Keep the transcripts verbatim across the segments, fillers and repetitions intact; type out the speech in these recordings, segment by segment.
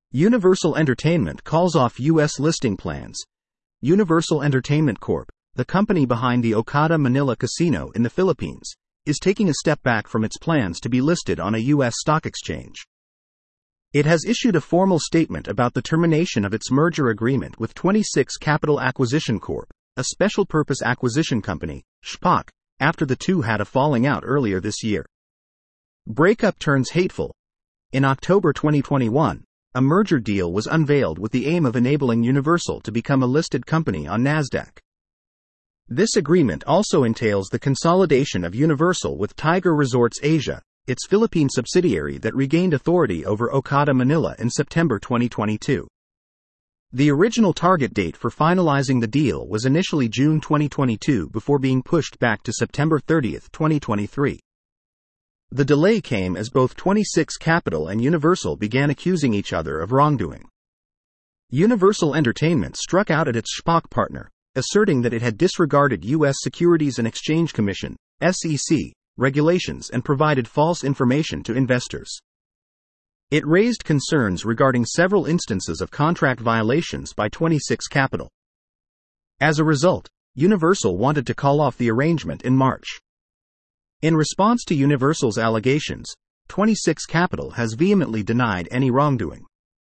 Universal Entertainment calls off U S listing plans. Universal Entertainment Corporation, the company behind the Okada Manila Casino in the Philippines, is taking a step back from its plans to be listed on a U S stock exchange. It has issued a formal statement about the termination of its merger agreement with twenty-six Capital Acquisition Corporation, a special-purpose acquisition company, S P A C, after the two had a falling out earlier this year. Breakup turns hateful. In October twenty twenty-one, a merger deal was unveiled with the aim of enabling Universal to become a listed company on NASDAQ. This agreement also entails the consolidation of Universal with Tiger Resorts Asia, its Philippine subsidiary that regained authority over Okada Manila in September twenty twenty-two. The original target date for finalizing the deal was initially June twenty twenty-two before being pushed back to September thirtieth, twenty twenty-three. The delay came as both twenty-six Capital and Universal began accusing each other of wrongdoing. Universal Entertainment struck out at its S P A C partner, asserting that it had disregarded U S Securities and Exchange Commission (S E C) regulations and provided false information to investors. It raised concerns regarding several instances of contract violations by twenty-six Capital. As a result, Universal wanted to call off the arrangement in March. In response to Universal's allegations, twenty-six Capital has vehemently denied any wrongdoing.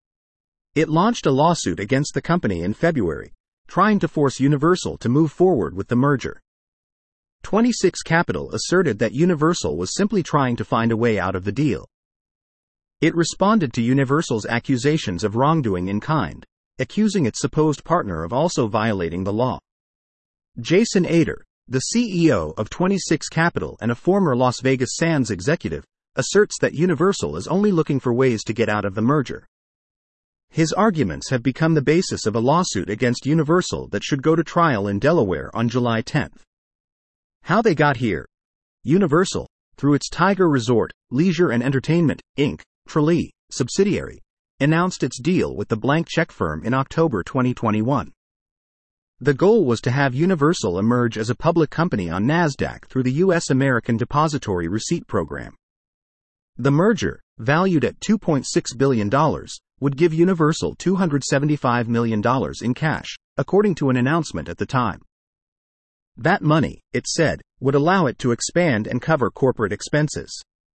It launched a lawsuit against the company in February, trying to force Universal to move forward with the merger. twenty-six Capital asserted that Universal was simply trying to find a way out of the deal. It responded to Universal's accusations of wrongdoing in kind, accusing its supposed partner of also violating the law. Jason Ader, the C E O of twenty-six Capital and a former Las Vegas Sands executive, asserts that Universal is only looking for ways to get out of the merger. His arguments have become the basis of a lawsuit against Universal that should go to trial in Delaware on July tenth. How they got here? Universal, through its Tiger Resort, Leisure and Entertainment, Incorporated (T R L E) subsidiary, announced its deal with the blank check firm in October twenty twenty-one. The goal was to have Universal emerge as a public company on NASDAQ through the U S American Depository Receipt Program. The merger, valued at two point six billion dollars, would give Universal two hundred seventy-five million dollars in cash, according to an announcement at the time. That money, it said, would allow it to expand and cover corporate expenses.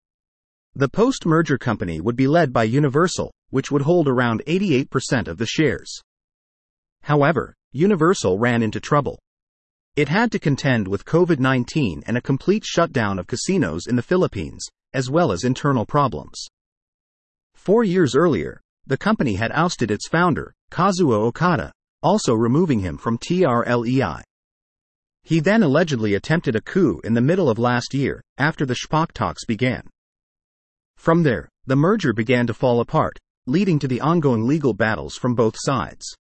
The post-merger company would be led by Universal, which would hold around eighty-eight percent of the shares. However, Universal ran into trouble. It had to contend with COVID nineteen and a complete shutdown of casinos in the Philippines, as well as internal problems. Four years earlier, the company had ousted its founder, Kazuo Okada, also removing him from T R L E I. He then allegedly attempted a coup in the middle of last year, after the S P A C talks began. From there, the merger began to fall apart, leading to the ongoing legal battles from both sides.